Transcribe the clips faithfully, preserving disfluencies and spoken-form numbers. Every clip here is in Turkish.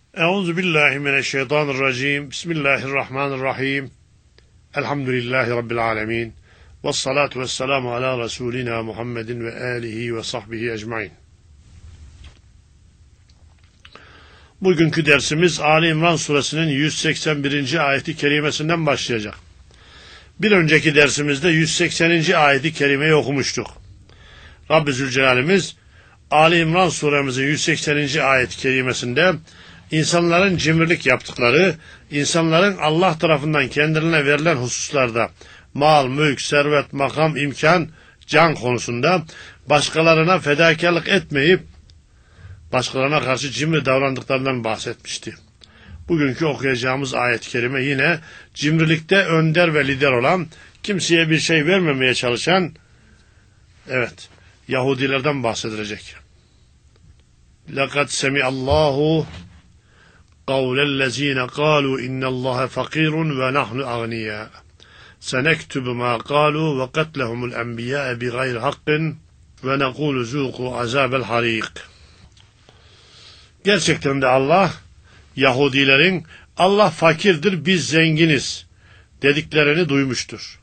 Euzu billahi mineşşeytanirracim. Bismillahirrahmanirrahim. Elhamdülillahi rabbil alamin. Ves salatu vesselamu ala rasulina Muhammedin ve alihi ve sahbihi ecmaîn. Bugünkü dersimiz Ali İmran suresinin yüz seksen birinci ayeti kerimesinden başlayacak. Bir önceki dersimizde yüz sekseninci ayeti kerimeyi okumuştuk. Rabbi Zülcelal'imiz Ali İmran suremizin yüz sekseninci ayet-i kerimesinde insanların cimrilik yaptıkları, insanların Allah tarafından kendilerine verilen hususlarda mal, mülk, servet, makam, imkan, can konusunda başkalarına fedakarlık etmeyip başkalarına karşı cimri davrandıklarından bahsetmişti. Bugünkü okuyacağımız ayet-i kerime yine cimrilikte önder ve lider olan, kimseye bir şey vermemeye çalışan, evet, Yahudilerden bahsedilecek. لَقَدْ سَمِعَ اللّٰهُ قَوْلَ الَّذ۪ينَ قَالُوا اِنَّ اللّٰهَ فَقِيرٌ وَنَحْنُ اَغْنِيَا سَنَكْتُبُ مَا قَالُوا وَقَتْلَهُمُ الْاَنْبِيَاءَ بِغَيْرِ حَقٍّ وَنَقُولُ زُوقُوا عَذَابَ الْحَر۪يقِ. Gerçekten de Allah, Yahudilerin Allah fakirdir, biz zenginiz dediklerini duymuştur.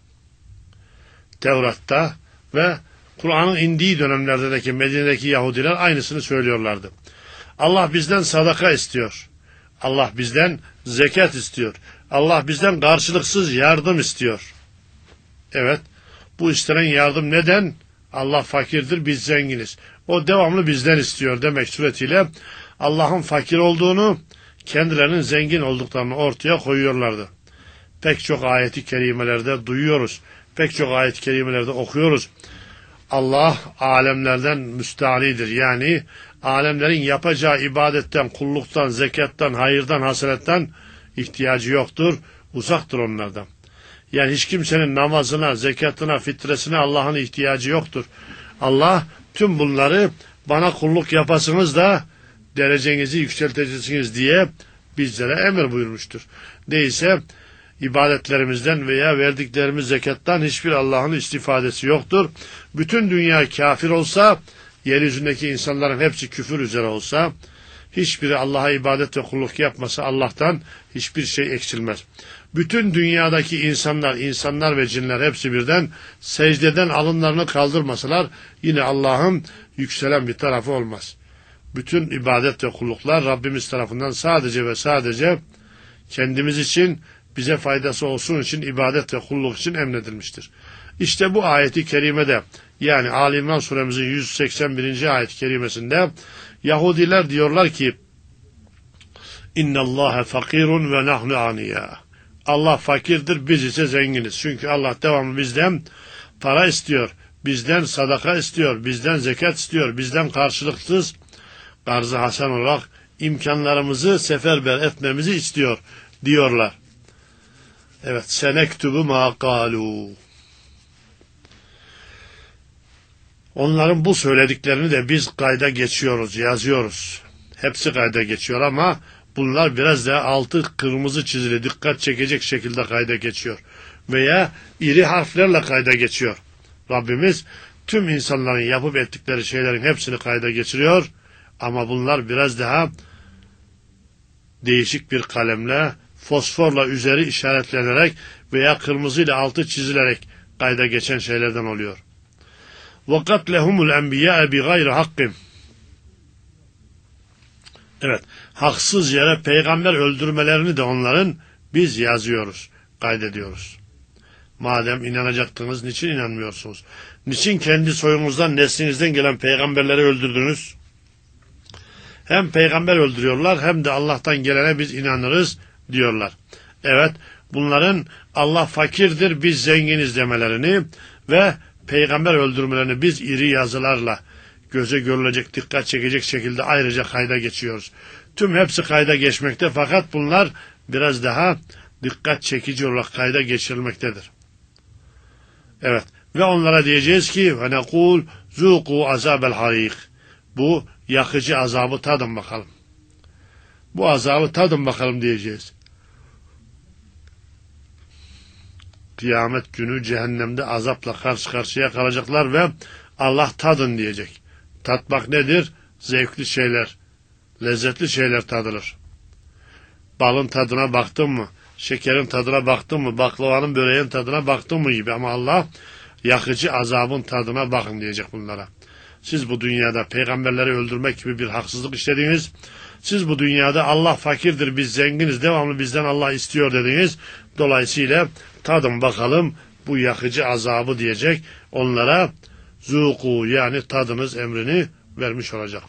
Tevrat'ta ve Kur'an'ın indiği dönemlerdeki Medine'deki Yahudiler aynısını söylüyorlardı. Allah bizden sadaka istiyor. Allah bizden zekat istiyor. Allah bizden karşılıksız yardım istiyor. Evet, bu istenen yardım neden? Allah fakirdir, biz zenginiz. O devamlı bizden istiyor demek suretiyle Allah'ın fakir olduğunu, kendilerinin zengin olduklarını ortaya koyuyorlardı. Pek çok ayeti kerimelerde duyuyoruz. Pek çok ayet-i kerimelerde okuyoruz. Allah alemlerden müstahnidir. Yani alemlerin yapacağı ibadetten, kulluktan, zekattan, hayırdan, hasenetten ihtiyacı yoktur. Uzaktır onlardan. Yani hiç kimsenin namazına, zekatına, fitresine Allah'ın ihtiyacı yoktur. Allah tüm bunları bana kulluk yapasınız da derecenizi yükselteceksiniz diye bizlere emir buyurmuştur. Değilse ibadetlerimizden veya verdiklerimiz zekattan hiçbir Allah'ın istifadesi yoktur. Bütün dünya kafir olsa, yeryüzündeki insanların hepsi küfür üzere olsa, hiçbiri Allah'a ibadet ve kulluk yapmasa Allah'tan hiçbir şey eksilmez. Bütün dünyadaki insanlar, insanlar ve cinler hepsi birden secdeden alınlarını kaldırmasalar yine Allah'ın yükselen bir tarafı olmaz. Bütün ibadet ve kulluklar Rabbimiz tarafından sadece ve sadece kendimiz için, bize faydası olsun için, ibadet ve kulluk için emredilmiştir. İşte bu ayeti kerimede, yani Ali İmran suremizin yüz seksen birinci ayet-i kerimesinde Yahudiler diyorlar ki اِنَّ اللّٰهَ فَقِيرٌ وَنَحْنُ عَنِيَا Allah fakirdir, biz ise zenginiz. Çünkü Allah devamlı bizden para istiyor, bizden sadaka istiyor, bizden zekat istiyor, bizden karşılıksız karz-ı hasen olarak imkanlarımızı seferber etmemizi istiyor diyorlar. Evet, senektubu ma qalu. Onların bu söylediklerini de biz kayda geçiyoruz, yazıyoruz. Hepsi kayda geçiyor ama bunlar biraz daha altı kırmızı çizili, dikkat çekecek şekilde kayda geçiyor. Veya iri harflerle kayda geçiyor. Rabbimiz tüm insanların yapıp ettikleri şeylerin hepsini kayda geçiriyor. Ama bunlar biraz daha değişik bir kalemle, fosforla üzeri işaretlenerek veya kırmızıyla altı çizilerek kayda geçen şeylerden oluyor. وَقَتْلَهُمُ الْاَنْبِيَاءَ بِغَيْرِ حَقٍّ Evet, haksız yere peygamber öldürmelerini de onların biz yazıyoruz, kaydediyoruz. Madem inanacaktınız, niçin inanmıyorsunuz? Niçin kendi soyunuzdan, neslinizden gelen peygamberleri öldürdünüz? Hem peygamber öldürüyorlar hem de Allah'tan gelene biz inanırız diyorlar. Evet, bunların Allah fakirdir, biz zenginiz demelerini ve peygamber öldürmelerini biz iri yazılarla göze görülecek, dikkat çekecek şekilde ayrıca kayda geçiyoruz. Tüm hepsi kayda geçmekte, fakat bunlar biraz daha dikkat çekici olarak kayda geçirilmektedir. Evet, ve onlara diyeceğiz ki ve nekul zuku azabel harik. Bu yakıcı azabı tadın bakalım. Bu azabı tadın bakalım diyeceğiz. Kıyamet günü cehennemde azapla karşı karşıya kalacaklar ve Allah tadın diyecek. Tatmak nedir? Zevkli şeyler, lezzetli şeyler tadılır. balın tadına baktın mı? Şekerin tadına baktın mı? Baklavanın, böreğin tadına baktın mı gibi. Ama Allah yakıcı azabın tadına bakın diyecek bunlara. Siz bu dünyada peygamberleri öldürmek gibi bir haksızlık işlediniz. Siz bu dünyada Allah fakirdir, biz zenginiz, devamlı bizden Allah istiyor dediniz. Dolayısıyla tadın bakalım bu yakıcı azabı diyecek. Onlara zuku yani tadınız emrini vermiş olacak.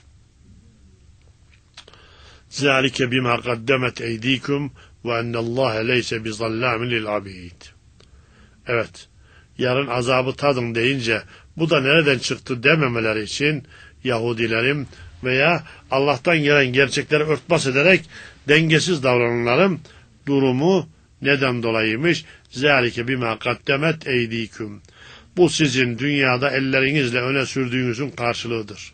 Zalike bima kaddemet eydikum ve ennallâhe leyse bizallamin lil abid. Evet, yarın azabı tadın deyince bu da nereden çıktı dememeleri için Yahudilerin veya Allah'tan gelen gerçekleri örtbas ederek dengesiz davrananların durumu neden dolayıymış? Zalike bima kaddemet eydikum. Bu sizin dünyada ellerinizle öne sürdüğünüzün karşılığıdır.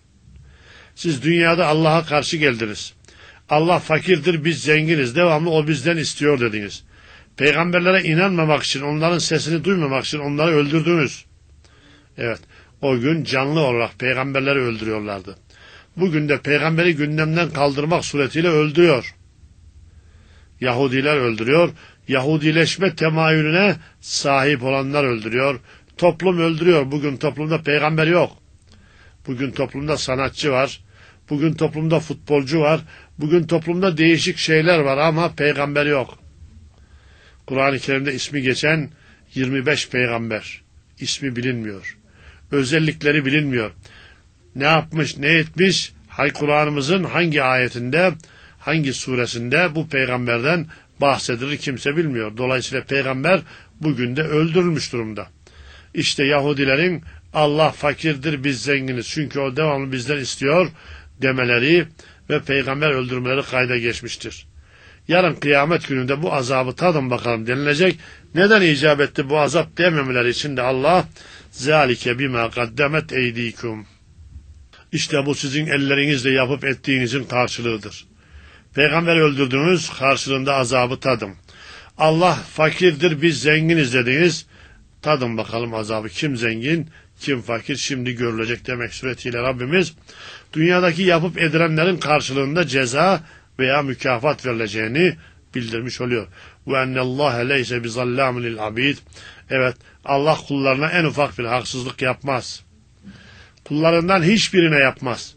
Siz dünyada Allah'a karşı geldiniz. Allah fakirdir, biz zenginiz, devamlı o bizden istiyor dediniz. Peygamberlere inanmamak için, onların sesini duymamak için onları öldürdünüz. Evet, o gün canlı olarak peygamberleri öldürüyorlardı. Bugün de peygamberi gündemden kaldırmak suretiyle öldürüyor. Yahudiler öldürüyor, Yahudileşme temayülüne sahip olanlar öldürüyor. Toplum öldürüyor. Bugün toplumda peygamber yok. Bugün toplumda sanatçı var. Bugün toplumda futbolcu var. Bugün toplumda değişik şeyler var ama peygamber yok. Kur'an-ı Kerim'de ismi geçen yirmi beş peygamber. İsmi bilinmiyor. Özellikleri bilinmiyor. Ne yapmış, ne etmiş? Hay Kur'an'ımızın hangi ayetinde, hangi suresinde bu peygamberden bahsedilir kimse bilmiyor. Dolayısıyla peygamber bugün de öldürülmüş durumda. İşte Yahudilerin Allah fakirdir, biz zenginiz çünkü o devamlı bizden istiyor demeleri ve peygamber öldürmeleri kayda geçmiştir. Yarın kıyamet gününde bu azabı tadın bakalım denilecek. Neden icap etti bu azap dememeleri için de Allah zalike bima kaddemet eydikum. İşte bu sizin ellerinizle yapıp ettiğinizin karşılığıdır. Peygamber öldürdünüz, karşılığında azabı tadın. Allah fakirdir, biz zenginiz dediniz. Tadın bakalım azabı. Kim zengin, kim fakir şimdi görülecek demek suretiyle Rabbimiz dünyadaki yapıp edilenlerin karşılığında ceza veya mükafat verileceğini bildirmiş oluyor. Ve ennallâhe leyse bizallamin lil abid. Evet, Allah kullarına en ufak bir haksızlık yapmaz. Kullarından hiçbirine yapmaz.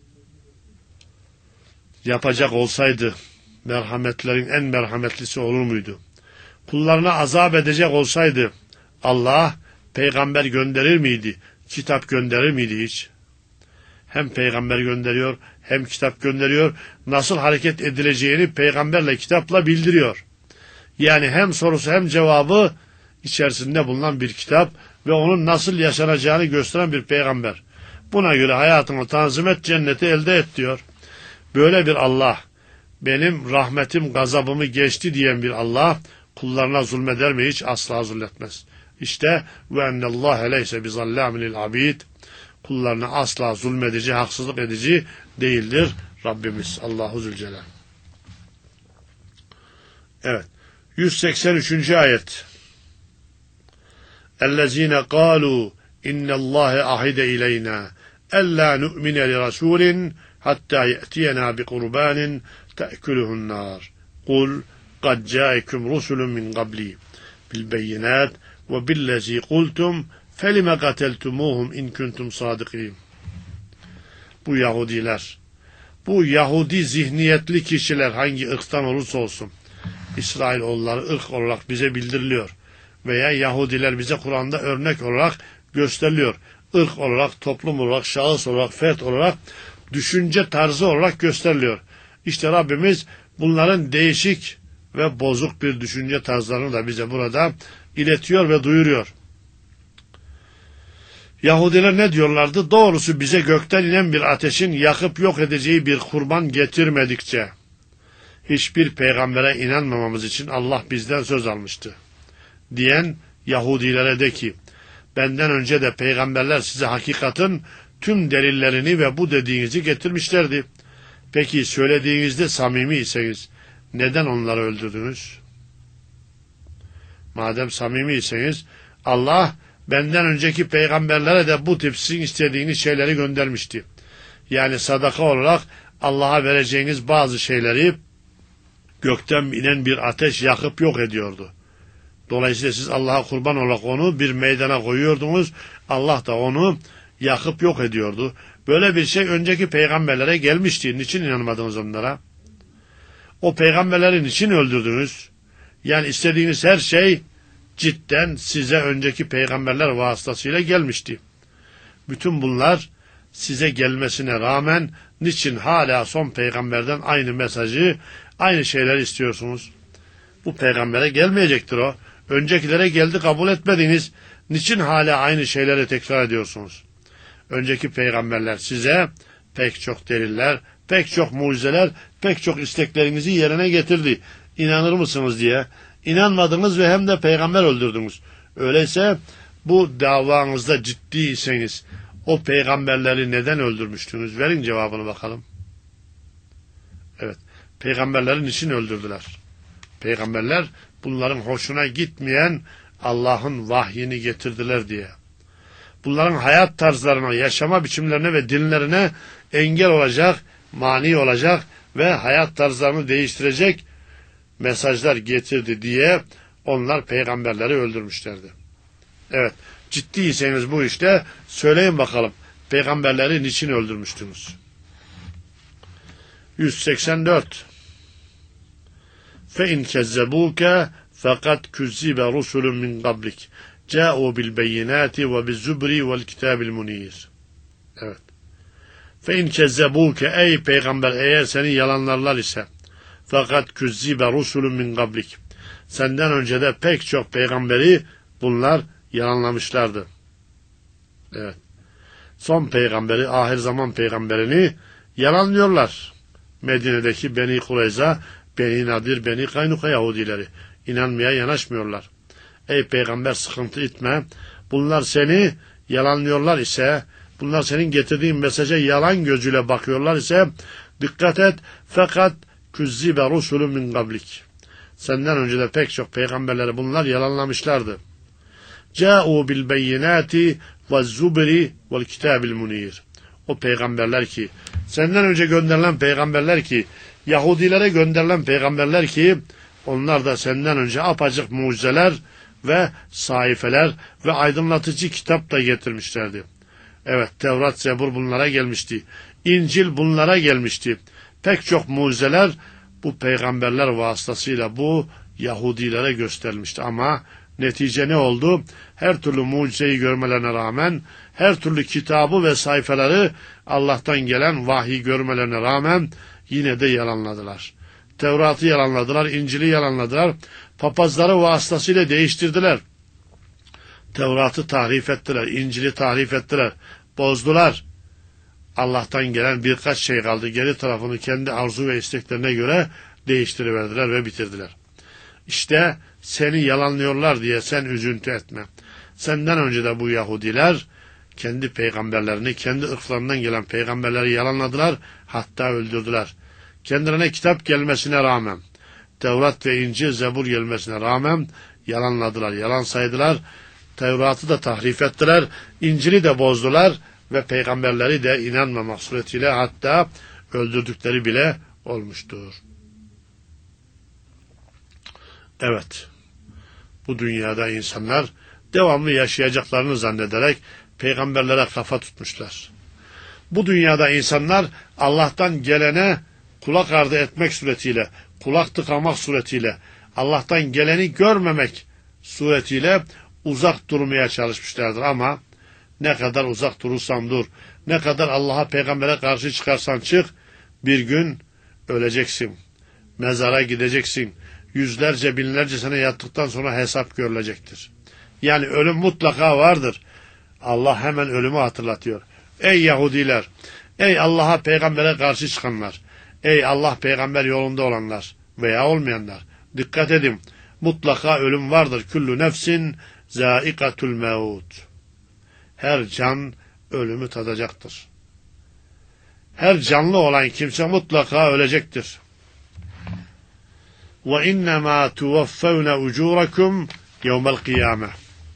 Yapacak olsaydı merhametlerin en merhametlisi olur muydu? Kullarına azap edecek olsaydı Allah peygamber gönderir miydi? Kitap gönderir miydi hiç? Hem peygamber gönderiyor, hem kitap gönderiyor. Nasıl hareket edileceğini peygamberle, kitapla bildiriyor. Yani hem sorusu hem cevabı içerisinde bulunan bir kitap ve onun nasıl yaşanacağını gösteren bir peygamber. Buna göre hayatını tanzim et, cenneti elde et diyor. Böyle bir Allah, benim rahmetim gazabımı geçti diyen bir Allah, kullarına zulmeder mi hiç? Asla zulmetmez. İşte ve ennallâhe leyse bizallamin lil abid. Kullarına asla zulmedici, haksızlık edici değildir Rabbimiz Allahu Zülcelal. Evet. yüz seksen üçüncü ayet. Ellezine kâlû innallâhe ahide ileyna ellâ nu'mine li rasûlin hattâ ye'tiyenâ bi kurbânin te'külühün nâr. Kul kad câekum rusulun min qabli bil beyinat ve billezî kultum felime kateltumuhum in kuntum sadıkîn. Bu Yahudiler, bu Yahudi zihniyetli kişiler hangi ırktan olursa olsun, İsrailoğulları ırk olarak bize bildiriliyor veya Yahudiler bize Kur'an'da örnek olarak gösteriliyor. Irk olarak, toplum olarak, şahıs olarak, fert olarak, düşünce tarzı olarak gösteriliyor. İşte Rabbimiz bunların değişik ve bozuk bir düşünce tarzlarını da bize burada iletiyor ve duyuruyor. Yahudiler ne diyorlardı? Doğrusu bize gökten inen bir ateşin yakıp yok edeceği bir kurban getirmedikçe hiçbir peygambere inanmamamız için Allah bizden söz almıştı. Diyen Yahudilere de ki, benden önce de peygamberler size hakikatin tüm delillerini ve bu dediğinizi getirmişlerdi. Peki söylediğinizde samimiyseniz neden onları öldürdünüz? Madem samimiyseniz Allah benden önceki peygamberlere de bu tip sizin istediğiniz şeyleri göndermişti. Yani sadaka olarak Allah'a vereceğiniz bazı şeyleri gökten inen bir ateş yakıp yok ediyordu. Dolayısıyla siz Allah'a kurban olarak onu bir meydana koyuyordunuz. Allah da onu yakıp yok ediyordu. Böyle bir şey önceki peygamberlere gelmişti. Niçin inanmadınız onlara? O peygamberlerin için öldürdünüz. Yani istediğiniz her şey cidden size önceki peygamberler vasıtasıyla gelmişti. Bütün bunlar size gelmesine rağmen niçin hala son peygamberden aynı mesajı, aynı şeyleri istiyorsunuz? Bu peygambere gelmeyecektir o. Öncekilere geldi, kabul etmediniz. Niçin hala aynı şeyleri tekrar ediyorsunuz? Önceki peygamberler size pek çok deliller, pek çok mucizeler, pek çok isteklerinizi yerine getirdi. İnanır mısınız diye. İnanmadınız ve hem de peygamber öldürdünüz. Öyleyse bu davanızda ciddiyseniz o peygamberleri neden öldürmüştünüz? Verin cevabını bakalım. Evet, peygamberlerin için öldürdüler. Peygamberler bunların hoşuna gitmeyen Allah'ın vahyini getirdiler diye. Bunların hayat tarzlarına, yaşama biçimlerine ve dinlerine engel olacak, mani olacak ve hayat tarzlarını değiştirecek mesajlar getirdi diye onlar peygamberleri öldürmüşlerdi. Evet, ciddiyseniz bu işte söyleyin bakalım, peygamberleri niçin öldürmüştünüz? yüz seksen dört فَاِنْ كَذَّبُوكَ فَقَدْ كُذِّبَ رُسُلٌ مِنْ قَبْلِكَ جَاءُوا بِالْبَيِّنَاتِ وَبِالزُّبْرِ وَالْكِتَابِ الْمُنِيرِ. Evet. فَاِنْ كَذَّبُوكَ Ey peygamber, eğer seni yalanlarlar ise fakat küzzibe rusulun min qablik. Senden önce de pek çok peygamberi bunlar yalanlamışlardı. Evet. Son peygamberi, ahir zaman peygamberini yalanlıyorlar. Medine'deki Beni Kureyza, Beni Nadir, Beni Kaynuka Yahudileri inanmaya yanaşmıyorlar. Ey peygamber, sıkıntı etme. Bunlar seni yalanlıyorlar ise, bunlar senin getirdiğin mesaja yalan gözüyle bakıyorlar ise dikkat et. Fakat küzzibe rusulun min qablik. Senden önce de pek çok peygamberleri bunlar yalanlamışlardı. Câ'û bil beyinâti ve zubri vel kitâbil munîr. O peygamberler ki, senden önce gönderilen peygamberler ki, Yahudilere gönderilen peygamberler ki, onlar da senden önce apacık mucizeler ve sayfeler ve aydınlatıcı kitap da getirmişlerdi. Evet, Tevrat, Zebur bunlara gelmişti. İncil bunlara gelmişti. Pek çok mucizeler bu peygamberler vasıtasıyla bu Yahudilere gösterilmişti. Ama netice ne oldu? Her türlü mucizeyi görmelerine rağmen, her türlü kitabı ve sayfaları Allah'tan gelen vahiy görmelerine rağmen yine de yalanladılar. Tevrat'ı yalanladılar, İncil'i yalanladılar, papazları vasıtasıyla değiştirdiler. Tevrat'ı tahrif ettiler, İncil'i tahrif ettiler, bozdular. Allah'tan gelen birkaç şey kaldı. Geri tarafını kendi arzu ve isteklerine göre değiştiriverdiler ve bitirdiler. İşte seni yalanlıyorlar diye sen üzüntü etme. Senden önce de bu Yahudiler kendi peygamberlerini, kendi ırklarından gelen peygamberleri yalanladılar, hatta öldürdüler. Kendilerine kitap gelmesine rağmen, Tevrat ve İncil, Zebur gelmesine rağmen yalanladılar, yalan saydılar. Tevrat'ı da tahrif ettiler, İncil'i de bozdular ve peygamberleri de inanmamak suretiyle hatta öldürdükleri bile olmuştur. Evet, bu dünyada insanlar devamlı yaşayacaklarını zannederek peygamberlere kafa tutmuşlar. Bu dünyada insanlar Allah'tan gelene kulak ardı etmek suretiyle, kulak tıkamak suretiyle, Allah'tan geleni görmemek suretiyle uzak durmaya çalışmışlardır. Ama ne kadar uzak durursan dur, ne kadar Allah'a, peygambere karşı çıkarsan çık, bir gün öleceksin, mezara gideceksin, yüzlerce binlerce sene yattıktan sonra hesap görülecektir. Yani ölüm mutlaka vardır. Allah hemen ölümü hatırlatıyor. Ey Yahudiler, ey Allah'a, peygambere karşı çıkanlar, ey Allah peygamber yolunda olanlar veya olmayanlar, dikkat edin, mutlaka ölüm vardır. Kullu nefsin zâikatul mevut. Her can ölümü tadacaktır. Her canlı olan kimse mutlaka ölecektir. Ve innemâ tuvaffevne ucûrakum yevmel kıyâme.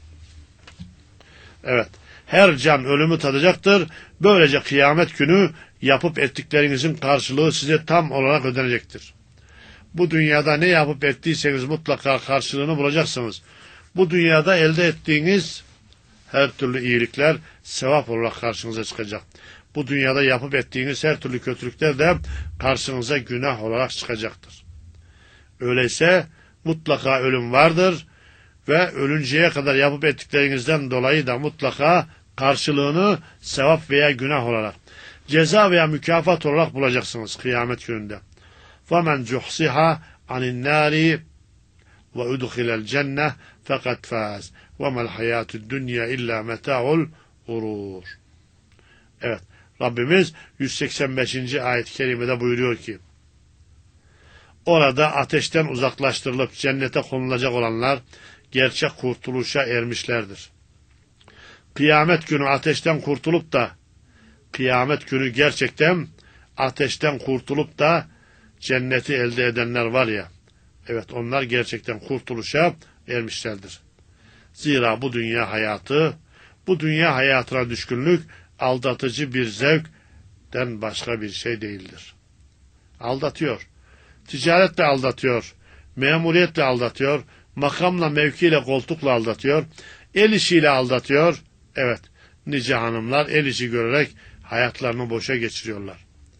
Evet, her can ölümü tadacaktır. Böylece kıyamet günü yapıp ettiklerinizin karşılığı size tam olarak ödenecektir. Bu dünyada ne yapıp ettiyseniz mutlaka karşılığını bulacaksınız. Bu dünyada elde ettiğiniz her türlü iyilikler sevap olarak karşınıza çıkacak. Bu dünyada yapıp ettiğiniz her türlü kötülükler de karşınıza günah olarak çıkacaktır. Öyleyse mutlaka ölüm vardır ve ölünceye kadar yapıp ettiklerinizden dolayı da mutlaka karşılığını sevap veya günah olarak, ceza veya mükafat olarak bulacaksınız kıyamet gününde. فَمَنْ زُحْصِحَ عَنِ النَّارِ وَاُدْخِلَ الْجَنَّةِ فَقَدْ فَازَ وَمَا الْحَيَاةُ الدُّنْيَا اِلَّا مَتَاعُ الْغُرُورِ. Evet, Rabbimiz yüz seksen beşinci ayet-i kerimede buyuruyor ki, orada ateşten uzaklaştırılıp cennete konulacak olanlar gerçek kurtuluşa ermişlerdir. Kıyamet günü ateşten kurtulup da, kıyamet günü gerçekten ateşten kurtulup da cenneti elde edenler var ya, evet onlar gerçekten kurtuluşa ermişlerdir. Zira bu dünya hayatı, bu dünya hayatına düşkünlük aldatıcı bir zevkten başka bir şey değildir. Aldatıyor. Ticaretle aldatıyor. Memuriyetle aldatıyor. Makamla, mevkiyle, koltukla aldatıyor. El işiyle aldatıyor. Evet, nice hanımlar el işi görerek hayatlarını boşa geçiriyorlar.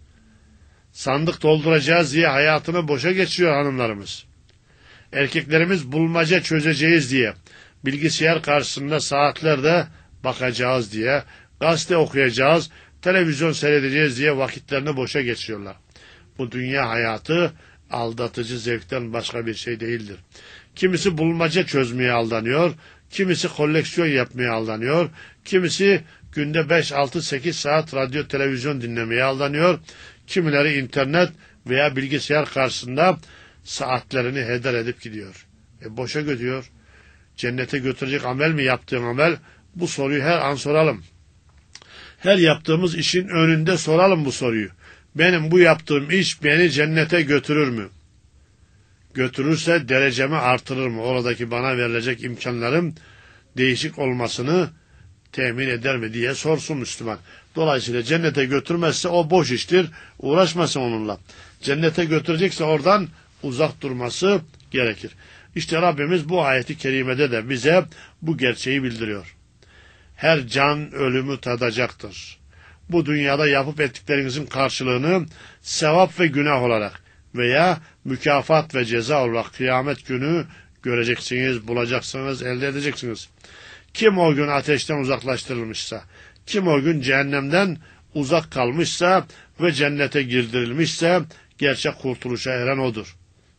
Sandık dolduracağız diye hayatını boşa geçiriyor hanımlarımız. Erkeklerimiz bulmaca çözeceğiz diye, bilgisayar karşısında saatlerde bakacağız diye, gazete okuyacağız, televizyon seyredeceğiz diye vakitlerini boşa geçiriyorlar. Bu dünya hayatı aldatıcı zevkten başka bir şey değildir. Kimisi bulmaca çözmeye aldanıyor, kimisi koleksiyon yapmaya aldanıyor, kimisi günde beş, altı, sekiz saat radyo, televizyon dinlemeye aldanıyor, kimileri internet veya bilgisayar karşısında saatlerini heder edip gidiyor. E boşa gidiyor. Cennete götürecek amel mi yaptığın amel? Bu soruyu her an soralım. Her yaptığımız işin önünde soralım bu soruyu. Benim bu yaptığım iş beni cennete götürür mü? Götürürse derecemi artırır mı? Oradaki bana verilecek imkanlarım değişik olmasını temin eder mi diye sorsun Müslüman. Dolayısıyla cennete götürmezse o boş iştir. Uğraşmasın onunla. Cennete götürecekse oradan uzak durması gerekir. İşte Rabbimiz bu ayeti kerimede de bize bu gerçeği bildiriyor. Her can ölümü tadacaktır. Bu dünyada yapıp ettiklerinizin karşılığını sevap ve günah olarak veya mükafat ve ceza olarak kıyamet günü göreceksiniz, bulacaksınız, elde edeceksiniz. Kim o gün ateşten uzaklaştırılmışsa, kim o gün cehennemden uzak kalmışsa ve cennete girdirilmişse gerçek kurtuluşa eren odur.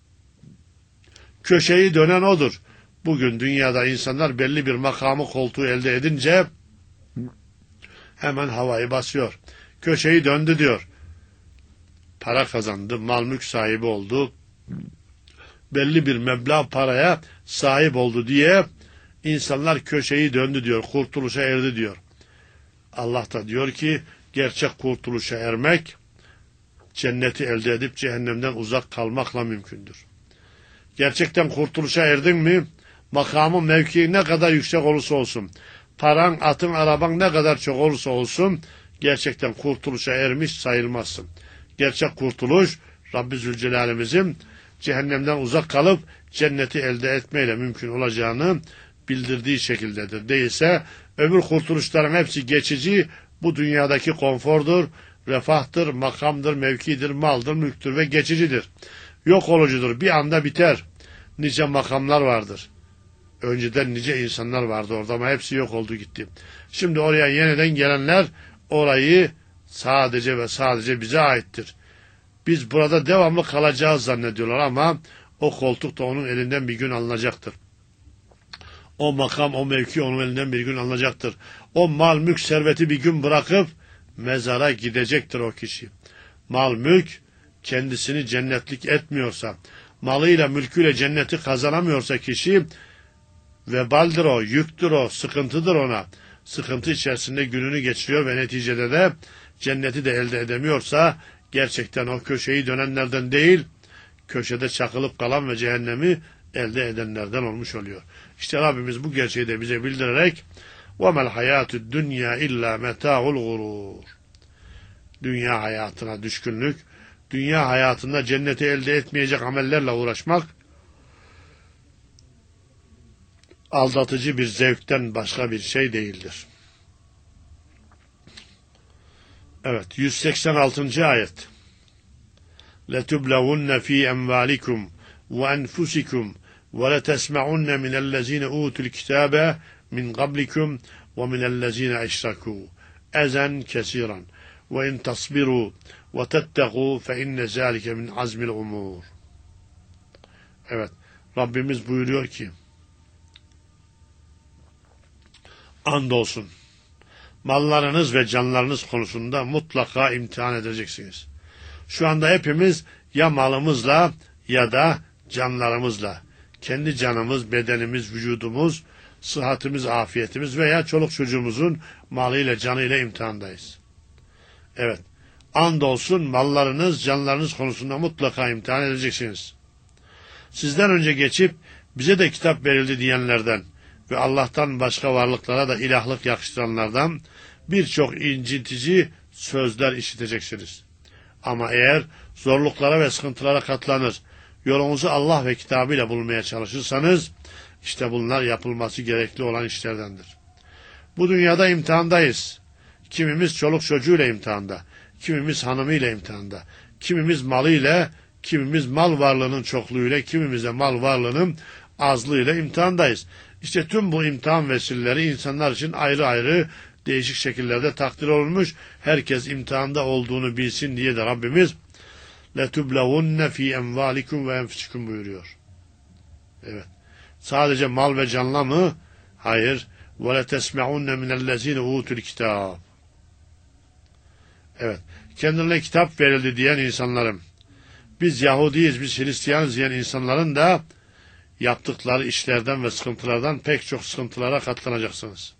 Köşeyi dönen odur. Bugün dünyada insanlar belli bir makamı, koltuğu elde edince hemen havayı basıyor. Köşeyi döndü diyor. Para kazandı, mal mülk sahibi oldu, belli bir meblağ paraya sahip oldu diye insanlar köşeyi döndü diyor, kurtuluşa erdi diyor. Allah da diyor ki gerçek kurtuluşa ermek, cenneti elde edip cehennemden uzak kalmakla mümkündür. Gerçekten kurtuluşa erdin mi, makamın, mevkii ne kadar yüksek olursa olsun, paran, atın, araban ne kadar çok olursa olsun, gerçekten kurtuluşa ermiş sayılmazsın. Gerçek kurtuluş, Rabbi Zülcelal'imizin cehennemden uzak kalıp cenneti elde etmeyle mümkün olacağını bildirdiği şekildedir. Değilse öbür kurtuluşların hepsi geçici, bu dünyadaki konfordur, refahtır, makamdır, mevkidir, maldır, mülktür ve geçicidir. Yok olucudur, bir anda biter. Nice makamlar vardır. Önceden nice insanlar vardı orada ama hepsi yok oldu gitti. Şimdi oraya yeniden gelenler orayı sadece ve sadece bize aittir. Biz burada devamlı kalacağız zannediyorlar ama o koltuk da onun elinden bir gün alınacaktır. O makam, o mevki onun elinden bir gün alınacaktır. O mal, mülk, serveti bir gün bırakıp mezara gidecektir o kişi. Mal, mülk kendisini cennetlik etmiyorsa, malıyla, mülküyle cenneti kazanamıyorsa kişi, vebaldir o, yüktür o, sıkıntıdır ona. Sıkıntı içerisinde gününü geçiriyor ve neticede de cenneti de elde edemiyorsa gerçekten o köşeyi dönenlerden değil, köşede çakılıp kalan ve cehennemi elde edenlerden olmuş oluyor. İşte Rabbimiz bu gerçeği de bize bildirerek وَمَا الْحَيَاتُ الدُّنْيَا اِلَّا مَتَاعُ الْغُرُورِ. Dünya hayatına düşkünlük, dünya hayatında cenneti elde etmeyecek amellerle uğraşmak, aldatıcı bir zevkten başka bir şey değildir. Evet, yüz seksen altıncı ayet. لَتُبْلَوُنَّ ف۪ي اَنْوَالِكُمْ وَاَنْفُسِكُمْ وَلَتَسْمَعُنَّ مِنَ الَّذ۪ينَ اُوتُوا الْكِتَابَ مِنْ قَبْلِكُمْ وَمِنَ الَّذ۪ينَ اَشْرَكُوا اَذًا كَثِيرًا وَاِنْ تَصْبِرُوا وَتَتَّقُوا فَاِنَّ ذَٰلِكَ مِنْ عَزْمِ الْاُمُورِ. Evet, Rabbimiz buyuruyor ki, andolsun, mallarınız ve canlarınız konusunda mutlaka imtihan edeceksiniz. Şu anda hepimiz ya malımızla ya da canlarımızla, kendi canımız, bedenimiz, vücudumuz, sıhhatimiz, afiyetimiz veya çoluk çocuğumuzun malıyla, canıyla imtihandayız. Evet, andolsun mallarınız, canlarınız konusunda mutlaka imtihan edeceksiniz. Sizden önce geçip bize de kitap verildi diyenlerden ve Allah'tan başka varlıklara da ilahlık yakıştıranlardan birçok incitici sözler işiteceksiniz. Ama eğer zorluklara ve sıkıntılara katlanır, yolunuzu Allah ve kitabıyla bulmaya çalışırsanız, işte bunlar yapılması gerekli olan işlerdendir. Bu dünyada imtihandayız. Kimimiz çoluk çocuğuyla imtihanda, kimimiz hanımıyla imtihanda, kimimiz malıyla, kimimiz mal varlığının çokluğuyla, kimimiz de mal varlığının azlığıyla imtihandayız. İşte tüm bu imtihan vesileleri insanlar için ayrı ayrı değişik şekillerde takdir olunmuş. Herkes imtihanda olduğunu bilsin diye de Rabbimiz لَتُبْلَوُنَّ ف۪ي اَنْوَالِكُمْ وَاَنْفُسِكُمْ buyuruyor. Evet. Sadece mal ve canla mı? Hayır. وَلَتَسْمَعُنَّ مِنَ الَّذ۪ينَ اُوتُوا الْكِتَابِ. Evet. Kendilerine kitap verildi diyen insanların, biz Yahudiyiz, biz Hristiyanız diyen insanların da yaptıkları işlerden ve sıkıntılardan pek çok sıkıntılara katlanacaksınız.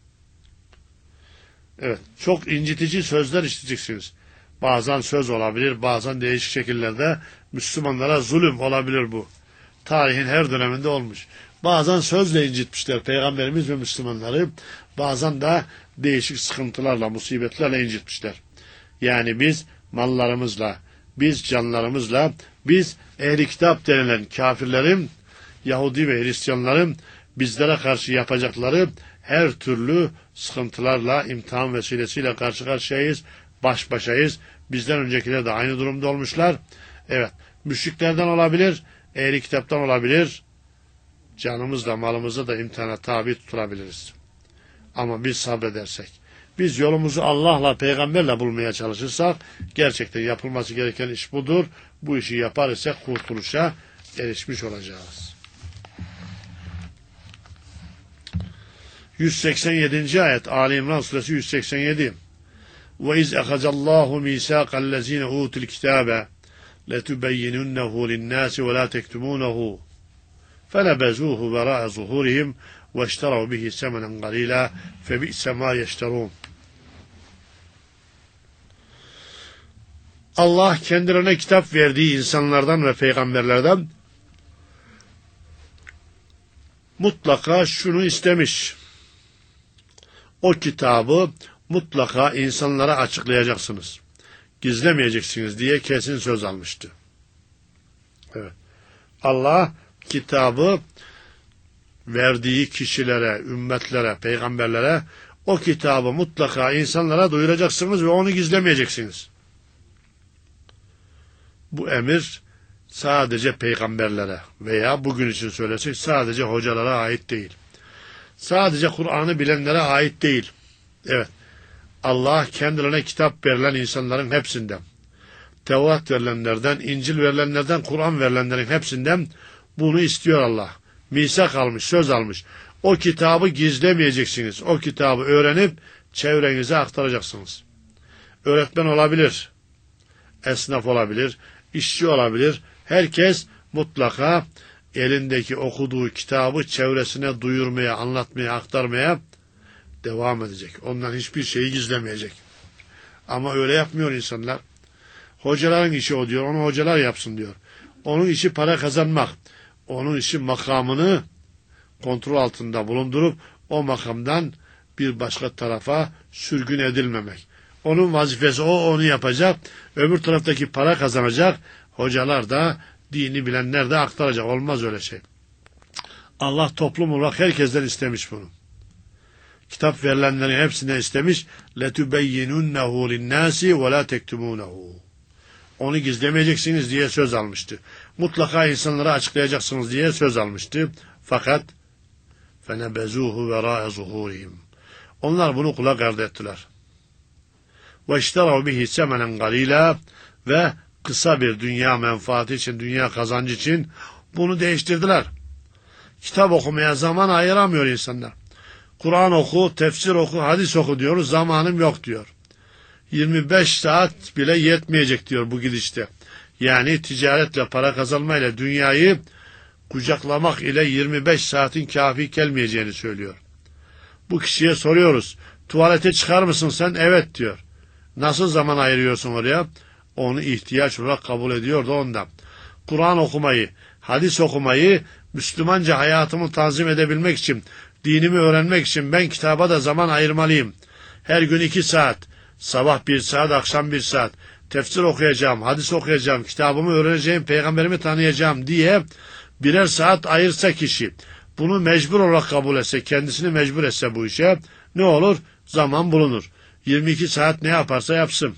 Evet, çok incitici sözler işiteceksiniz. Bazen söz olabilir, bazen değişik şekillerde Müslümanlara zulüm olabilir bu. Tarihin her döneminde olmuş. Bazen sözle incitmişler Peygamberimiz ve Müslümanları, bazen de değişik sıkıntılarla, musibetlerle incitmişler. Yani biz mallarımızla, biz canlarımızla, biz ehli kitap denilen kafirlerin, Yahudi ve Hristiyanların bizlere karşı yapacakları her türlü sıkıntılarla, imtihan vesilesiyle karşı karşıyayız, baş başayız. Bizden öncekiler de aynı durumda olmuşlar. Evet, müşriklerden olabilir, ehli kitaptan olabilir, canımızla, malımızla da imtihana tabi tutulabiliriz. Ama biz sabredersek, biz yolumuzu Allah'la, peygamberle bulmaya çalışırsak, gerçekten yapılması gereken iş budur. Bu işi yapar ise kurtuluşa erişmiş olacağız. yüz seksen yedinci ayet Ali İmran suresi yüz seksen yedi. وَاِذْ اَخَذَ اللّٰهُ مِيسَاقَ الَّذ۪ينَ اُوتُوا الْكِتَابَ لَتُبَيِّنُنَّهُ لِلنَّاسِ وَلَا تَكْتُمُونَهُ فَنَبَذُوهُ وَرَاءَ ظُهُورِهِمْ وَاشْتَرَوْا بِهِ ثَمَنًا قَلِيلًا فَبِئْسَ مَا يَشْتَرُونَ. Allah kendilerine kitap verdiği insanlardan ve peygamberlerden mutlaka şunu istemiş: o kitabı mutlaka insanlara açıklayacaksınız, gizlemeyeceksiniz diye kesin söz almıştı. Evet. Allah kitabı verdiği kişilere, ümmetlere, peygamberlere o kitabı mutlaka insanlara duyuracaksınız ve onu gizlemeyeceksiniz. Bu emir sadece peygamberlere veya bugün için söylesek sadece hocalara ait değil. Sadece Kur'an'ı bilenlere ait değil. Evet. Allah kendilerine kitap verilen insanların hepsinden, Tevrat verilenlerden, İncil verilenlerden, Kur'an verilenlerin hepsinden bunu istiyor Allah. Misak almış, söz almış. O kitabı gizlemeyeceksiniz. O kitabı öğrenip çevrenize aktaracaksınız. Öğretmen olabilir, esnaf olabilir, işçi olabilir. Herkes mutlaka elindeki okuduğu kitabı çevresine duyurmaya, anlatmaya, aktarmaya devam edecek. Ondan hiçbir şeyi gizlemeyecek. Ama öyle yapmıyor insanlar. Hocaların işi o diyor, onu hocalar yapsın diyor. Onun işi para kazanmak. Onun işi makamını kontrol altında bulundurup o makamdan bir başka tarafa sürgün edilmemek. Onun vazifesi o, onu yapacak. Öbür taraftaki para kazanacak. Hocalar da, dini bilenler de aktaracak. Olmaz öyle şey. Allah toplum olarak herkesten istemiş bunu. Kitap verilenlerin hepsinden istemiş. لَتُبَيِّنُنَّهُ لِلنَّاسِ وَلَا تَكْتُمُونَهُ. Onu gizlemeyeceksiniz diye söz almıştı. Mutlaka insanlara açıklayacaksınız diye söz almıştı. Fakat فَنَبَزُوهُ وَرَاءَ ظُهُورِهِمْ. Onlar bunu kulak ardı ettiler. وَاِشْتَرَوْا بِهِ سَمَنًا قَلِيلًا. Ve kısa bir dünya menfaati için, dünya kazancı için bunu değiştirdiler. Kitap okumaya zaman ayıramıyor insanlar. Kur'an oku, tefsir oku, hadis oku diyoruz, zamanım yok diyor. yirmi beş saat bile yetmeyecek diyor bu gidişte. Yani ticaretle, para kazanmayla dünyayı kucaklamak ile yirmi beş saatin kafi gelmeyeceğini söylüyor. Bu kişiye soruyoruz. Tuvalete çıkar mısın sen? Evet diyor. Nasıl zaman ayırıyorsun oraya? Onu ihtiyaç olarak kabul ediyor da ondan. Kur'an okumayı, hadis okumayı, Müslümanca hayatımı tanzim edebilmek için, dinimi öğrenmek için ben kitaba da zaman ayırmalıyım. Her gün iki saat, sabah bir saat, akşam bir saat, tefsir okuyacağım, hadis okuyacağım, kitabımı öğreneceğim, peygamberimi tanıyacağım diye birer saat ayırsa kişi, bunu mecbur olarak kabul etse, kendisini mecbur etse bu işe, ne olur? Zaman bulunur. yirmi iki saat ne yaparsa yapsın.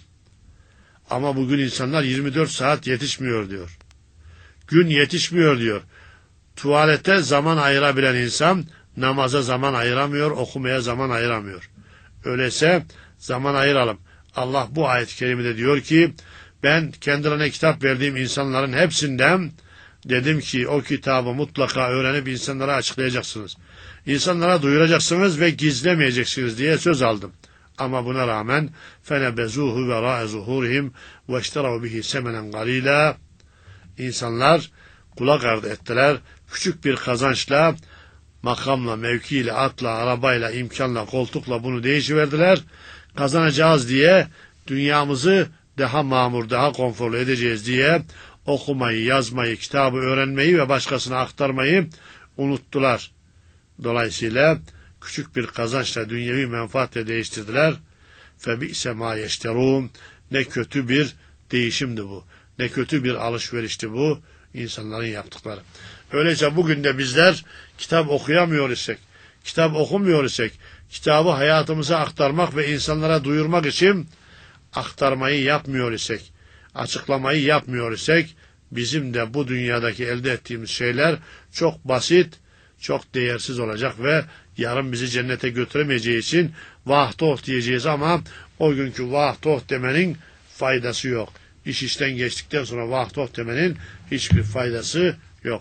Ama bugün insanlar yirmi dört saat yetişmiyor diyor. Gün yetişmiyor diyor. Tuvalete zaman ayırabilen insan namaza zaman ayıramıyor, okumaya zaman ayıramıyor. Öyleyse zaman ayıralım. Allah bu ayet-i kerimede diyor ki, ben kendilerine kitap verdiğim insanların hepsinden dedim ki o kitabı mutlaka öğrenip insanlara açıklayacaksınız. İnsanlara duyuracaksınız ve gizlemeyeceksiniz diye söz aldım. Ama buna rağmen فَنَبَزُوهُ وَرَاءَ ظُهُورِهِمْ وَاشْتَرَوْا بِهِ سَمَنًا قَلِيلًا. İnsanlar kulak ardı ettiler. Küçük bir kazançla, makamla, mevkiyle, atla, arabayla, imkanla, koltukla bunu değişiverdiler. Kazanacağız diye, dünyamızı daha mamur, daha konforlu edeceğiz diye okumayı, yazmayı, kitabı öğrenmeyi ve başkasına aktarmayı unuttular. Dolayısıyla küçük bir kazançla dünyevi menfaatle değiştirdiler. فَبِئْسَ مَا يَشْتَرُونَ. Ne kötü bir değişimdi bu. Ne kötü bir alışverişti bu insanların yaptıkları. Öyleyse bugün de bizler kitap okuyamıyor isek, kitap okumuyor isek, kitabı hayatımıza aktarmak ve insanlara duyurmak için aktarmayı yapmıyor isek, açıklamayı yapmıyor isek, bizim de bu dünyadaki elde ettiğimiz şeyler çok basit, çok değersiz olacak ve yarın bizi cennete götüremeyeceği için vah toh diyeceğiz ama o günkü vah toh demenin faydası yok. İş işten geçtikten sonra vah toh demenin hiçbir faydası yok.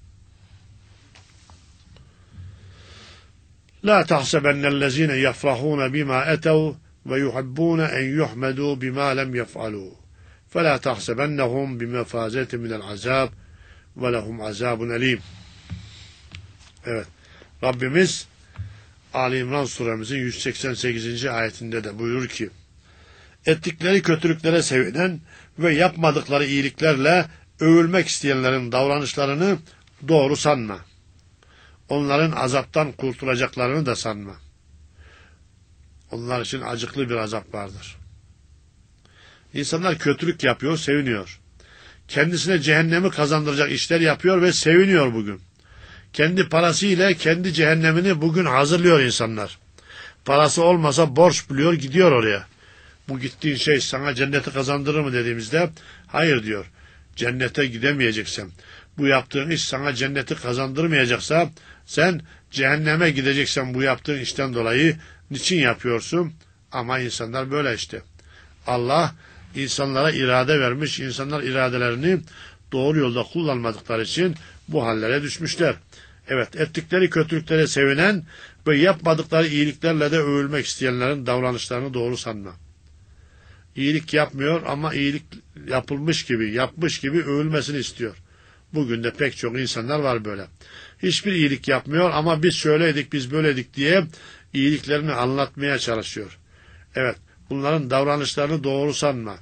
La tahsebennellezine yefrahun bima etev ve yuhibbun en yuhmedu bima lem yef'alu. Fela tahsebennehum bimefazetin minel azab ve lehum azabun elim. Evet. Rabbimiz Ali İmran suremizin yüz seksen sekizinci ayetinde de buyurur ki, ettikleri kötülüklere sevinen ve yapmadıkları iyiliklerle övülmek isteyenlerin davranışlarını doğru sanma. Onların azaptan kurtulacaklarını da sanma. Onlar için acıklı bir azap vardır. İnsanlar kötülük yapıyor, seviniyor. Kendisine cehennemi kazandıracak işler yapıyor ve seviniyor bugün. Kendi parasıyla kendi cehennemini bugün hazırlıyor insanlar. Parası olmasa borç buluyor, gidiyor oraya. Bu gittiğin şey sana cenneti kazandırır mı dediğimizde, hayır diyor. Cennete gidemeyeceksen, bu yaptığın iş sana cenneti kazandırmayacaksa, sen cehenneme gideceksen bu yaptığın işten dolayı niçin yapıyorsun? Ama insanlar böyle işte. Allah insanlara irade vermiş, insanlar iradelerini doğru yolda kullanmadıkları için bu hallere düşmüşler. Evet, ettikleri kötülüklere sevinen ve yapmadıkları iyiliklerle de övülmek isteyenlerin davranışlarını doğru sanma. İyilik yapmıyor ama iyilik yapılmış gibi, yapmış gibi övülmesini istiyor. Bugün de pek çok insanlar var böyle. Hiçbir iyilik yapmıyor ama biz şöyleydik, biz böyledik diye iyiliklerini anlatmaya çalışıyor. Evet, bunların davranışlarını doğru sanma.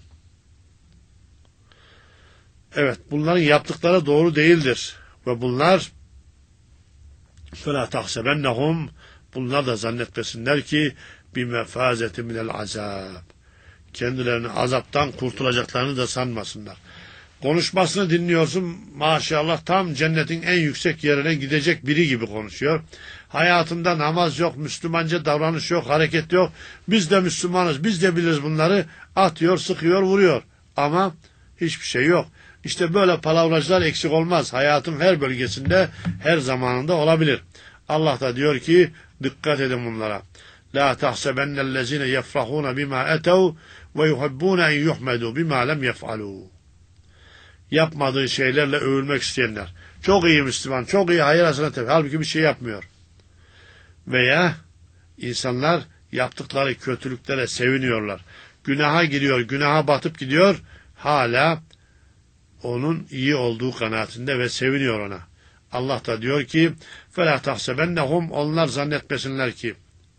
Evet, bunların yaptıkları doğru değildir. Ve bunlar فَلَا تَحْسَبَنَّهُمْ bunlar da zannetmesinler ki بِمَفَازَةٍ مِنَ الْعَذَابِ kendilerini azaptan kurtulacaklarını da sanmasınlar. Konuşmasını dinliyorsun, maşallah tam cennetin en yüksek yerine gidecek biri gibi konuşuyor. Hayatında namaz yok, Müslümanca davranış yok, hareket yok. Biz de Müslümanız, biz de biliriz bunları. Atıyor, sıkıyor, vuruyor. Ama hiçbir şey yok. İşte böyle palavracılar eksik olmaz. Hayatın her bölgesinde, her zamanında olabilir. Allah da diyor ki, dikkat edin bunlara. La tahsebennellezine yefrahuna bima etev ve yuhibbuna en yuhmedu bima lem yef'alu. Yapmadığı şeylerle övülmek isteyenler. Çok iyi Müslüman, çok iyi hayır hasenat yapıyor. Halbuki bir şey yapmıyor. Veya insanlar yaptıkları kötülüklere seviniyorlar. Günaha giriyor, günaha batıp gidiyor. Hala onun iyi olduğu kanaatinde ve seviniyor ona. Allah da diyor ki فَلَا تَحْسَبَنَّهُمْ Onlar zannetmesinler ki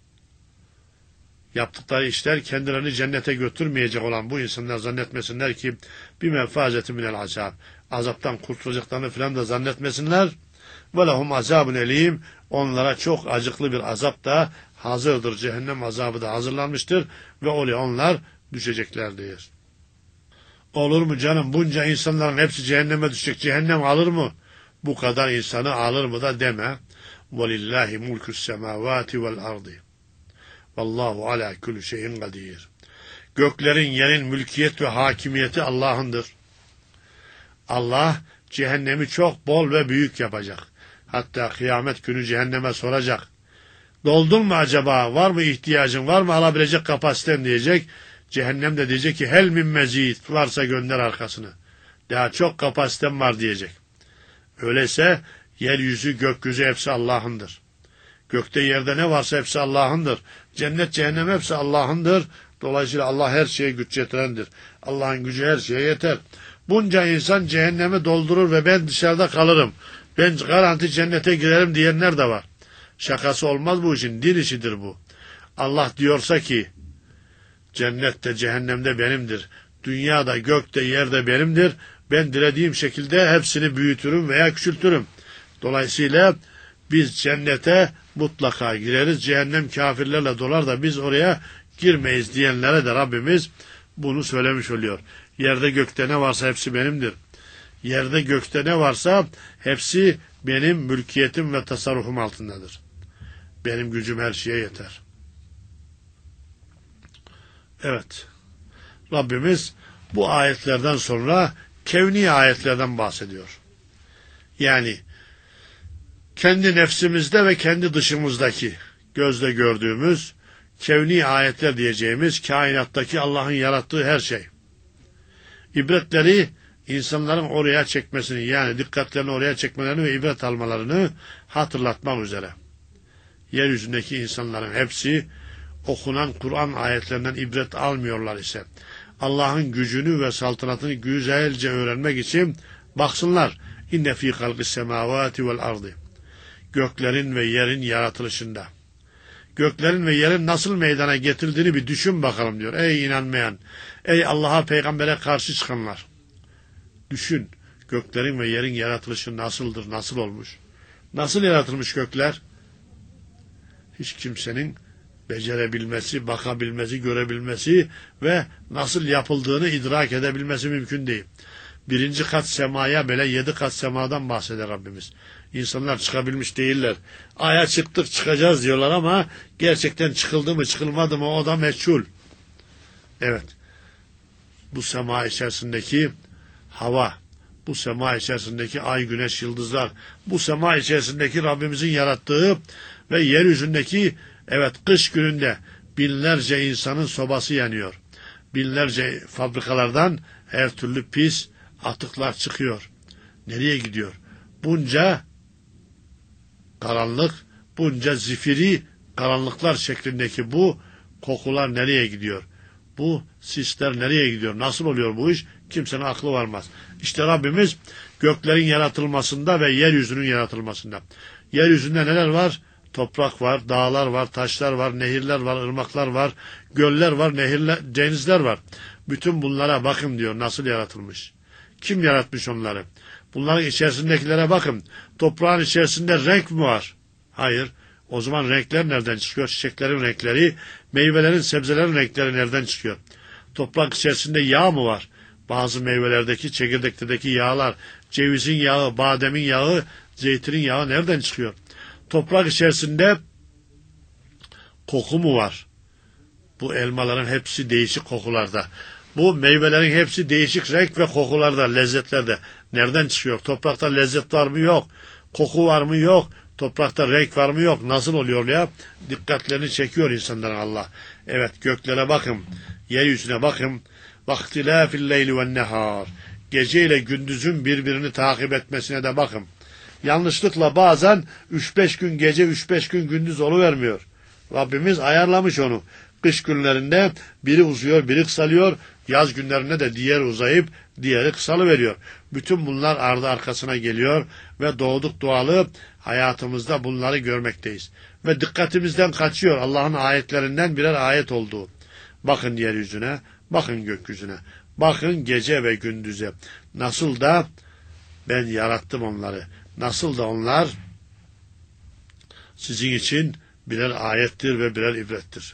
yaptıkları işler kendilerini cennete götürmeyecek olan bu insanlar zannetmesinler ki bir menfaazeti minel azab. Azaptan kurtulacaklarını filan da zannetmesinler. Ve lehum azabun elim. Onlara çok acıklı bir azap da hazırdır. Cehennem azabı da hazırlanmıştır ve oraya onlar düşeceklerdir. Olur mu canım? Bunca insanların hepsi cehenneme düşecek. Cehennem alır mı? Bu kadar insanı alır mı da deme. وَلِلَّهِ مُلْكُ السَّمَاوَاتِ وَالْاَرْضِ Vallahu ala kulli şeyin kadir. Göklerin, yerin mülkiyet ve hakimiyeti Allah'ındır. Allah cehennemi çok bol ve büyük yapacak. Hatta kıyamet günü cehenneme soracak. Doldun mu acaba? Var mı ihtiyacın? Var mı alabilecek kapasiten diyecek. Cehennem de diyecek ki hel min mezid. Varsa gönder arkasını. Daha çok kapasitem var diyecek. Öyleyse yeryüzü, gökyüzü hepsi Allah'ındır. Gökte yerde ne varsa hepsi Allah'ındır. Cennet, cehennem hepsi Allah'ındır. Dolayısıyla Allah her şeye güç yetirendir. Allah'ın gücü her şeye yeter. Bunca insan cehennemi doldurur ve ben dışarıda kalırım. Ben garanti cennete girerim diyenler de var. Şakası olmaz bu işin. Din işidir bu. Allah diyorsa ki cennette, cehennemde benimdir. Dünyada, gökte, yerde benimdir. Ben dilediğim şekilde hepsini büyütürüm veya küçültürüm. Dolayısıyla biz cennete mutlaka gireriz. Cehennem kafirlerle dolar da biz oraya girmeyiz diyenlere de Rabbimiz bunu söylemiş oluyor. Yerde gökte ne varsa hepsi benimdir. Yerde gökte ne varsa hepsi benim mülkiyetim ve tasarrufum altındadır. Benim gücüm her şeye yeter. Evet. Rabbimiz bu ayetlerden sonra kevni ayetlerden bahsediyor. Yani kendi nefsimizde ve kendi dışımızdaki gözle gördüğümüz kevni ayetler diyeceğimiz kainattaki Allah'ın yarattığı her şey. İbretleri insanların oraya çekmesini, yani dikkatlerini oraya çekmelerini ve ibret almalarını hatırlatmak üzere. Yeryüzündeki insanların hepsi okunan Kur'an ayetlerinden ibret almıyorlar ise Allah'ın gücünü ve saltanatını güzelce öğrenmek için baksınlar. İnne fî halqis semâvâti vel ardı. Göklerin ve yerin yaratılışında. Göklerin ve yerin nasıl meydana getirdiğini bir düşün bakalım diyor. Ey inanmayan, ey Allah'a, peygambere karşı çıkanlar. Düşün, göklerin ve yerin yaratılışı nasıldır, nasıl olmuş? Nasıl yaratılmış gökler? Hiç kimsenin becerebilmesi, bakabilmesi, görebilmesi ve nasıl yapıldığını idrak edebilmesi mümkün değil. Birinci kat semaya böyle yedi kat semadan bahseder Rabbimiz. İnsanlar çıkabilmiş değiller. Aya çıktık, çıkacağız diyorlar ama gerçekten çıkıldı mı çıkılmadı mı o da meçhul. Evet. Bu sema içerisindeki hava, bu sema içerisindeki ay, güneş, yıldızlar, bu sema içerisindeki Rabbimizin yarattığı ve yeryüzündeki, evet, kış gününde binlerce insanın sobası yanıyor. Binlerce fabrikalardan her türlü pis atıklar çıkıyor. Nereye gidiyor? Bunca karanlık, bunca zifiri karanlıklar şeklindeki bu kokular nereye gidiyor? Bu sisler nereye gidiyor? Nasıl oluyor bu iş? Kimsenin aklı varmaz. İşte Rabbimiz göklerin yaratılmasında ve yeryüzünün yaratılmasında. Yeryüzünde neler var? Toprak var, dağlar var, taşlar var, nehirler var, ırmaklar var, göller var, nehirler, denizler var. Bütün bunlara bakın diyor, nasıl yaratılmış. Kim yaratmış onları? Bunların içerisindekilere bakın. Toprağın içerisinde renk mi var? Hayır. O zaman renkler nereden çıkıyor? Çiçeklerin renkleri, meyvelerin, sebzelerin renkleri nereden çıkıyor? Toprak içerisinde yağ mı var? Bazı meyvelerdeki, çekirdekteki yağlar, cevizin yağı, bademin yağı, zeytinin yağı nereden çıkıyor? Toprak içerisinde koku mu var? Bu elmaların hepsi değişik kokularda. Bu meyvelerin hepsi değişik renk ve kokularda, lezzetlerde. Nereden çıkıyor? Toprakta lezzet var mı? Yok. Koku var mı? Yok. Toprakta renk var mı? Yok. Nasıl oluyor ya? Dikkatlerini çekiyor insanların Allah. Evet, göklere bakın. Yeryüzüne bakın. Vaktilâfil leyli ve nehâr. Gece ile gündüzün birbirini takip etmesine de bakın. Yanlışlıkla bazen üç beş gün gece, üç beş gün gündüz oluvermiyor. Rabbimiz ayarlamış onu. Kış günlerinde biri uzuyor, biri kısalıyor. Yaz günlerinde de diğer uzayıp diğeri kısalıveriyor. Bütün bunlar ardı arkasına geliyor ve doğduk doğalı hayatımızda bunları görmekteyiz. Ve dikkatimizden kaçıyor Allah'ın ayetlerinden birer ayet olduğu. Bakın yeryüzüne, bakın gökyüzüne, bakın gece ve gündüze. Nasıl da ben yarattım onları. Nasıl da onlar sizin için birer ayettir ve birer ibrettir.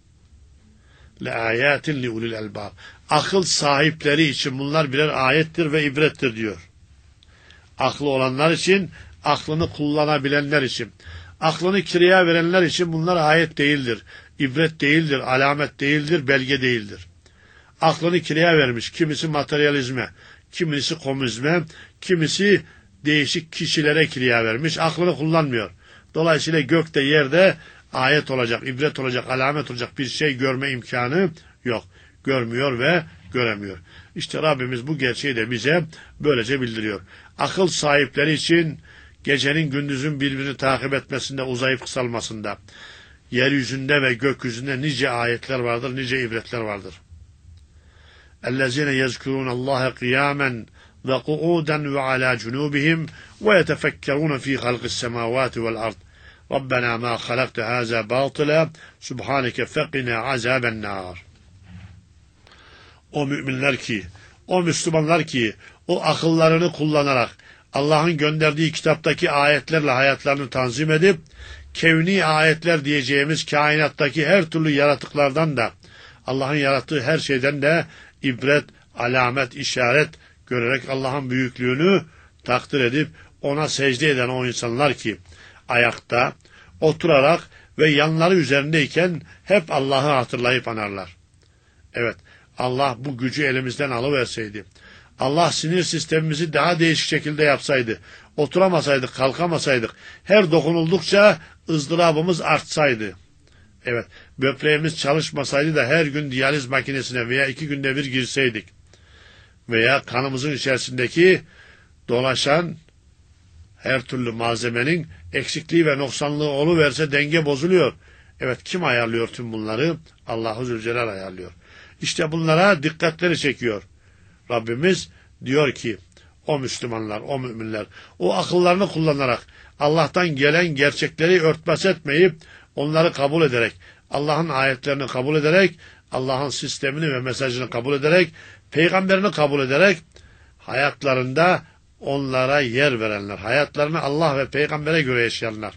لَآيَاتٍ لِعُلِي الْاَلْبَابِ. Akıl sahipleri için bunlar birer ayettir ve ibrettir diyor. Aklı olanlar için, aklını kullanabilenler için. Aklını kiraya verenler için bunlar ayet değildir. İbret değildir, alamet değildir, belge değildir. Aklını kiraya vermiş. Kimisi materyalizme, kimisi komünizme, kimisi değişik kişilere kiraya vermiş. Aklını kullanmıyor. Dolayısıyla gökte, yerde ayet olacak, ibret olacak, alamet olacak bir şey görme imkanı yok. Görmüyor ve göremiyor. İşte Rabbimiz bu gerçeği de bize böylece bildiriyor. Akıl sahipleri için gecenin gündüzün birbirini takip etmesinde, uzayıp kısalmasında, yeryüzünde ve gökyüzünde nice ayetler vardır, nice ibretler vardır. اَلَّذِينَ يَذْكُرُونَ اللّٰهَ قِيَامًا وَقُعُودًا وَعَلَى جُنُوبِهِمْ وَيَتَفَكَّرُونَ ف۪ي خَلْقِ السَّمَاوَاتِ وَالْأَرْضِ رَبَّنَا مَا خَلَقْتَ هَذَا بَاطِلًا سُبْحَانَكَ فَقِنَا عَذَابَ النَّارِ. O müminler ki, o Müslümanlar ki, o akıllarını kullanarak Allah'ın gönderdiği kitaptaki ayetlerle hayatlarını tanzim edip, kevni ayetler diyeceğimiz kainattaki her türlü yaratıklardan da, Allah'ın yarattığı her şeyden de ibret, alamet, işaret görerek Allah'ın büyüklüğünü takdir edip ona secde eden o insanlar ki, ayakta, oturarak ve yanları üzerindeyken hep Allah'ı hatırlayıp anarlar. Evet, Allah bu gücü elimizden alıverseydi, Allah sinir sistemimizi daha değişik şekilde yapsaydı, oturamasaydık, kalkamasaydık, her dokunuldukça ızdırabımız artsaydı, evet, böbreğimiz çalışmasaydı da her gün diyaliz makinesine veya iki günde bir girseydik veya kanımızın içerisindeki dolaşan her türlü malzemenin eksikliği ve noksanlığı oluverse denge bozuluyor. Evet, kim ayarlıyor tüm bunları? Allah-u Zülcelal ayarlıyor. İşte bunlara dikkatleri çekiyor. Rabbimiz diyor ki, o Müslümanlar, o müminler, o akıllarını kullanarak, Allah'tan gelen gerçekleri örtbas etmeyip, onları kabul ederek, Allah'ın ayetlerini kabul ederek, Allah'ın sistemini ve mesajını kabul ederek, peygamberini kabul ederek, hayatlarında onlara yer verenler, hayatlarını Allah ve peygambere göre yaşayanlar,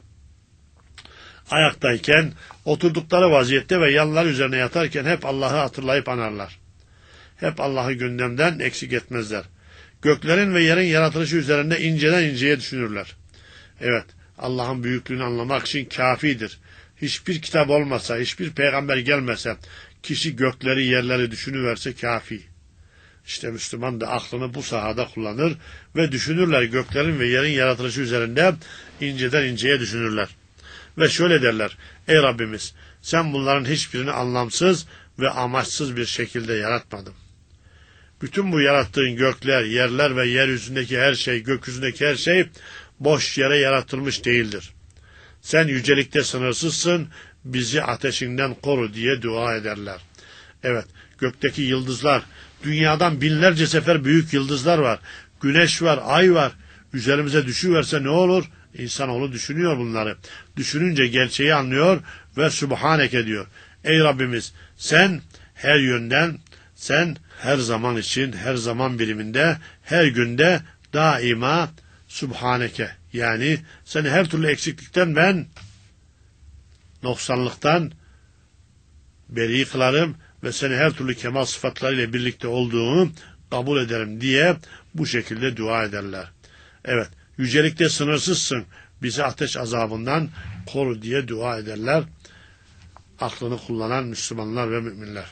ayaktayken, oturdukları vaziyette ve yanları üzerine yatarken hep Allah'ı hatırlayıp anarlar. Hep Allah'ı gündemden eksik etmezler. Göklerin ve yerin yaratılışı üzerinde inceden inceye düşünürler. Evet, Allah'ın büyüklüğünü anlamak için kafidir. Hiçbir kitap olmasa, hiçbir peygamber gelmese, kişi gökleri, yerleri düşünüverse kafi. İşte Müslüman da aklını bu sahada kullanır ve düşünürler, göklerin ve yerin yaratılışı üzerinde inceden inceye düşünürler. Ve şöyle derler, ey Rabbimiz, sen bunların hiçbirini anlamsız ve amaçsız bir şekilde yaratmadın. Bütün bu yarattığın gökler, yerler ve yeryüzündeki her şey, gökyüzündeki her şey boş yere yaratılmış değildir. Sen yücelikte sınırsızsın, bizi ateşinden koru diye dua ederler. Evet, gökteki yıldızlar, dünyadan binlerce sefer büyük yıldızlar var. Güneş var, ay var. Üzerimize düşüverse ne olur? İnsanoğlu düşünüyor bunları. Düşününce gerçeği anlıyor ve Sübhaneke diyor. Ey Rabbimiz, sen her yönden, sen her zaman için, her zaman biriminde, her günde daima Sübhaneke. Yani seni her türlü eksiklikten ben, noksanlıktan beri kılarım ve seni her türlü kemal sıfatlarıyla birlikte olduğunu kabul ederim diye bu şekilde dua ederler. Evet, yücelikte sınırsızsın, bizi ateş azabından koru diye dua ederler. Aklını kullanan Müslümanlar ve müminler.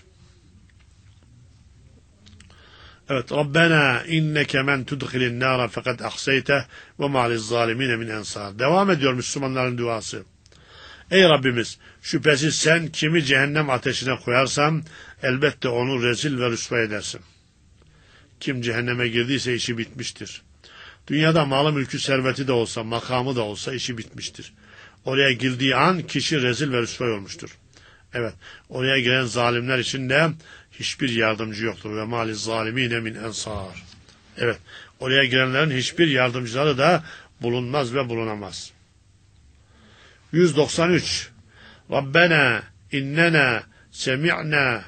Evet, Rabbena inneke men tudkhilin nara fakat ahseyte ve ma'liz zalimine min ensar. Devam ediyor Müslümanların duası. Ey Rabbimiz, şüphesiz sen kimi cehennem ateşine koyarsan elbette onu rezil ve rüsva edersin. Kim cehenneme girdiyse işi bitmiştir. Dünyada malı mülkü serveti de olsa, makamı da olsa işi bitmiştir. Oraya girdiği an kişi rezil ve rüsva olmuştur. Evet, oraya giren zalimler için de hiçbir yardımcı yoktur. Ve mâliz zalimîne min ensar. Evet, oraya girenlerin hiçbir yardımcıları da bulunmaz ve bulunamaz. yüz doksan üç. Rabbena innena semi'na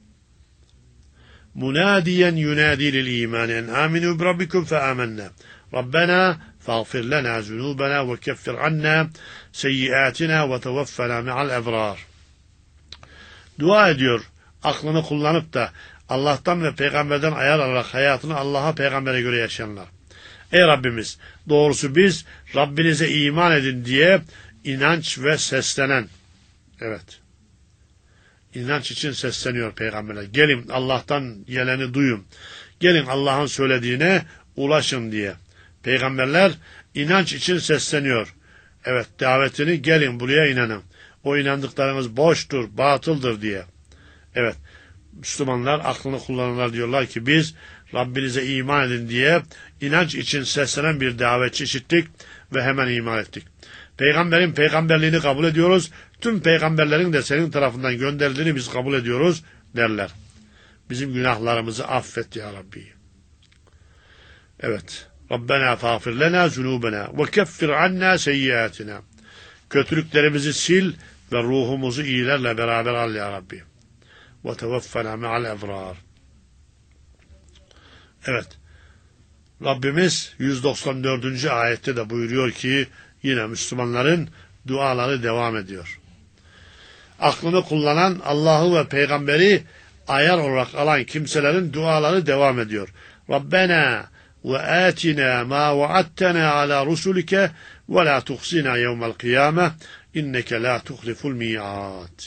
munadiyen yunadi lil iman en aminu bi rabbikum fe amennâ. Rabbena fağfir lana zunubana ve keffir anna seyyiatina ve tevaffena ma'al ebrar. Dua ediyor, aklını kullanıp da Allah'tan ve peygamberden ayar alarak hayatını Allah'a, peygambere göre yaşayanlar. Ey Rabbimiz, doğrusu biz Rabbinize iman edin diye inanç ve seslenen, evet, inanç için sesleniyor peygamberler. Gelin Allah'tan geleni duyun. Gelin Allah'ın söylediğine ulaşın diye. Peygamberler inanç için sesleniyor. Evet, davetini gelin buraya inanın. O inandıklarınız boştur, batıldır diye. Evet, Müslümanlar, aklını kullananlar diyorlar ki biz Rabbinize iman edin diye inanç için seslenen bir davetçi işittik ve hemen iman ettik. Peygamberin peygamberliğini kabul ediyoruz. Tüm peygamberlerin de senin tarafından gönderildiğini biz kabul ediyoruz derler. Bizim günahlarımızı affet ya Rabbi. Evet. Rabbena fağfir lena zunubena ve keffir anna seyyiatina. Kötülüklerimizi sil ve ruhumuzu iyilerle beraber al ya Rabbi. Ve tevaffena me'al ebrar. Evet. Rabbimiz yüz doksan dördüncü ayette de buyuruyor ki yine Müslümanların duaları devam ediyor. Aklını kullanan, Allah'ı ve peygamberi ayar olarak alan kimselerin duaları devam ediyor. Rabbena ve atina ma va'adtena ala rusulike ve la tuhsina yevmel kıyame inneke la tuhliful mi'ad.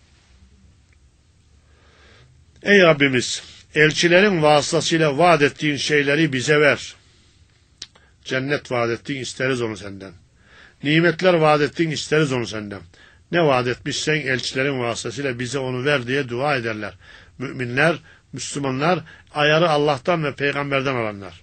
Ey Rabbimiz, elçilerin vasıtasıyla vaat ettiğin şeyleri bize ver. Cennet vaat ettin, isteriz onu senden. Nimetler vaat ettin, isteriz onu senden. Ne vaat etmişsen elçilerin vasıtasıyla bize onu ver diye dua ederler. Müminler, Müslümanlar, ayarı Allah'tan ve peygamberden alanlar.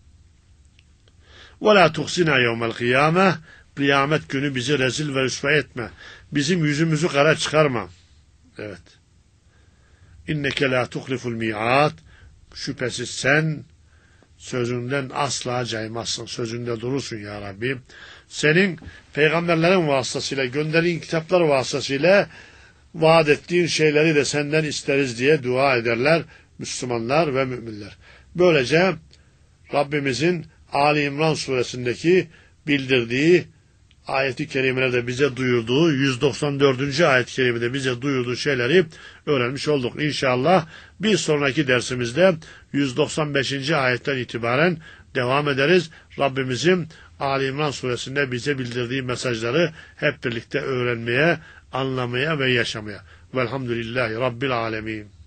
وَلَا تُخْسِنَا يَوْمَ الْقِيَامَةِ Kıyamet günü bizi rezil ve rüsva etme. Bizim yüzümüzü kara çıkarma. Evet. İnneke la tuhliful mi'ad. Şüphesiz sen sözünden asla caymazsın. Sözünde durursun ya Rabbi. Senin peygamberlerin vasıtasıyla, gönderdiğin kitaplar vasıtasıyla vaat ettiğin şeyleri de senden isteriz diye dua ederler Müslümanlar ve müminler. Böylece Rabbimizin Ali İmran suresindeki bildirdiği ayeti kerimelerde bize duyurduğu yüz doksan dördüncü ayet-i kerimede bize duyurduğu şeyleri öğrenmiş olduk. İnşallah bir sonraki dersimizde yüz doksan beşinci ayetten itibaren devam ederiz. Rabbimizin Ali İmran suresinde bize bildirdiği mesajları hep birlikte öğrenmeye, anlamaya ve yaşamaya. Velhamdülillahi Rabbil alemin.